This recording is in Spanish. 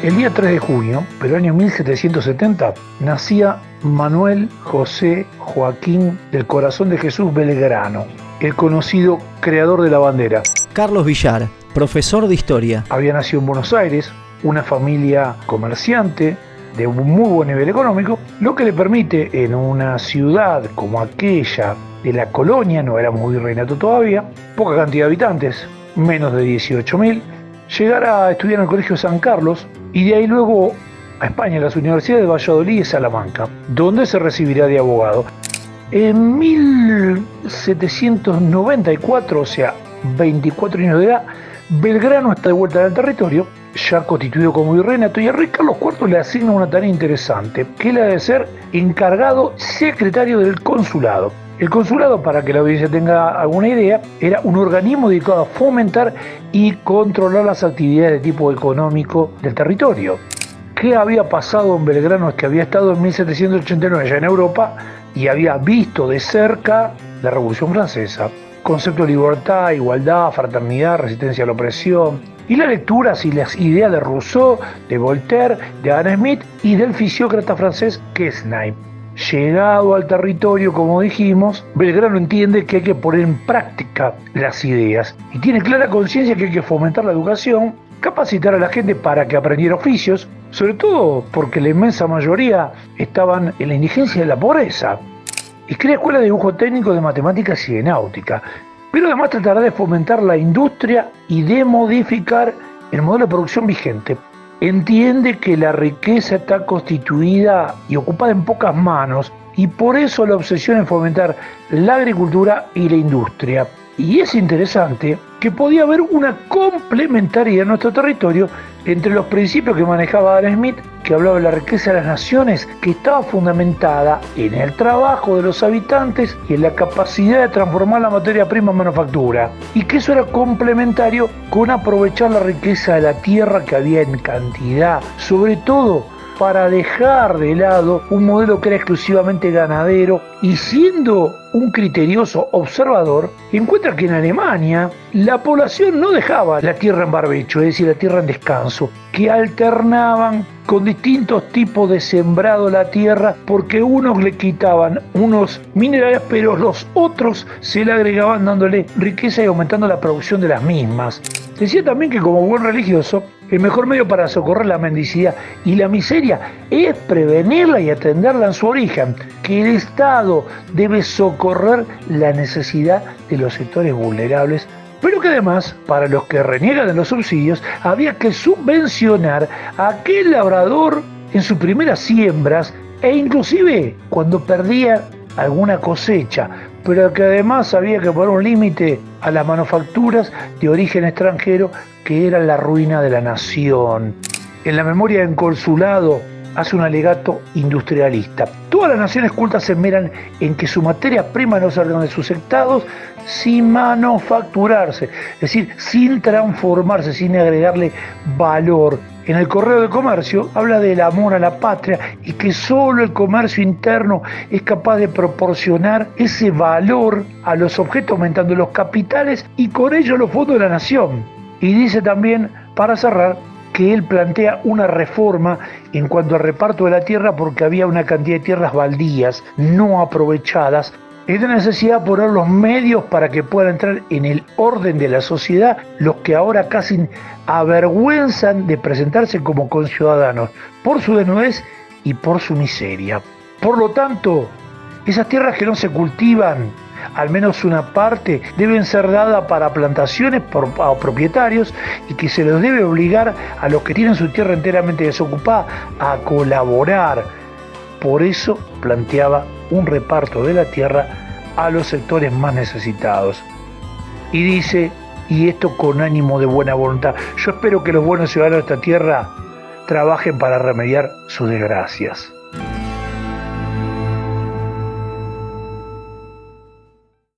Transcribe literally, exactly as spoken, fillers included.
El día tres de junio, pero año mil setecientos setenta, nacía Manuel José Joaquín del Corazón de Jesús Belgrano, el conocido creador de la bandera. Carlos Villar, profesor de historia. Había nacido en Buenos Aires, una familia comerciante de un muy buen nivel económico, lo que le permite en una ciudad como aquella de la colonia, no era muy virreinato todavía, poca cantidad de habitantes, menos de dieciocho mil, llegar a estudiar en el Colegio San Carlos y de ahí luego a España, en las universidades de Valladolid y Salamanca, donde se recibirá de abogado. En mil setecientos noventa y cuatro, o sea, veinticuatro años de edad, Belgrano está de vuelta en el territorio, ya constituido como virreinato, y el rey Carlos cuarto le asigna una tarea interesante, que es la de ser encargado secretario del consulado. El consulado, para que la audiencia tenga alguna idea, era un organismo dedicado a fomentar y controlar las actividades de tipo económico del territorio. ¿Qué había pasado en Belgrano? Es que había estado en mil setecientos ochenta y nueve ya en Europa y había visto de cerca la Revolución Francesa. Concepto de libertad, igualdad, fraternidad, resistencia a la opresión. Y las lecturas y las ideas de Rousseau, de Voltaire, de Adam Smith y del fisiócrata francés Quesnay. Llegado al territorio, como dijimos, Belgrano entiende que hay que poner en práctica las ideas y tiene clara conciencia que hay que fomentar la educación, capacitar a la gente para que aprendiera oficios, sobre todo porque la inmensa mayoría estaban en la indigencia y en la pobreza. Y crea escuelas de dibujo técnico, de matemáticas y de náutica, pero además tratará de fomentar la industria y de modificar el modelo de producción vigente. Entiende que la riqueza está constituida y ocupada en pocas manos y por eso la obsesión en fomentar la agricultura y la industria. Y es interesante que podía haber una complementariedad en nuestro territorio entre los principios que manejaba Adam Smith, que hablaba de la riqueza de las naciones, que estaba fundamentada en el trabajo de los habitantes y en la capacidad de transformar la materia prima en manufactura, y que eso era complementario con aprovechar la riqueza de la tierra que había en cantidad, sobre todo para dejar de lado un modelo que era exclusivamente ganadero, y siendo un criterioso observador, encuentra que en Alemania la población no dejaba la tierra en barbecho, es decir, la tierra en descanso, que alternaban con distintos tipos de sembrado la tierra, porque unos le quitaban unos minerales, pero los otros se le agregaban dándole riqueza y aumentando la producción de las mismas. Decía también que como buen religioso, el mejor medio para socorrer la mendicidad y la miseria es prevenirla y atenderla en su origen, que el Estado debe socorrer la necesidad de los sectores vulnerables, pero que además, para los que reniegan de los subsidios, había que subvencionar a aquel labrador en sus primeras siembras e inclusive cuando perdía alguna cosecha, pero que además había que poner un límite a las manufacturas de origen extranjero que eran la ruina de la nación. En la memoria del consulado hace un alegato industrialista. Todas las naciones cultas se esmeran en que su materia prima no salga de sus estados sin manufacturarse, es decir, sin transformarse, sin agregarle valor. En el Correo de Comercio habla del amor a la patria y que solo el comercio interno es capaz de proporcionar ese valor a los objetos, aumentando los capitales y con ello los fondos de la nación. Y dice también, para cerrar, que él plantea una reforma en cuanto al reparto de la tierra porque había una cantidad de tierras baldías no aprovechadas. Es de necesidad poner los medios para que puedan entrar en el orden de la sociedad los que ahora casi avergüenzan de presentarse como conciudadanos por su desnudez y por su miseria. Por lo tanto, esas tierras que no se cultivan, al menos una parte, deben ser dadas para plantaciones por, a propietarios y que se los debe obligar a los que tienen su tierra enteramente desocupada a colaborar. Por eso planteaba un reparto de la tierra a los sectores más necesitados. Y dice, y esto con ánimo de buena voluntad, yo espero que los buenos ciudadanos de esta tierra trabajen para remediar sus desgracias.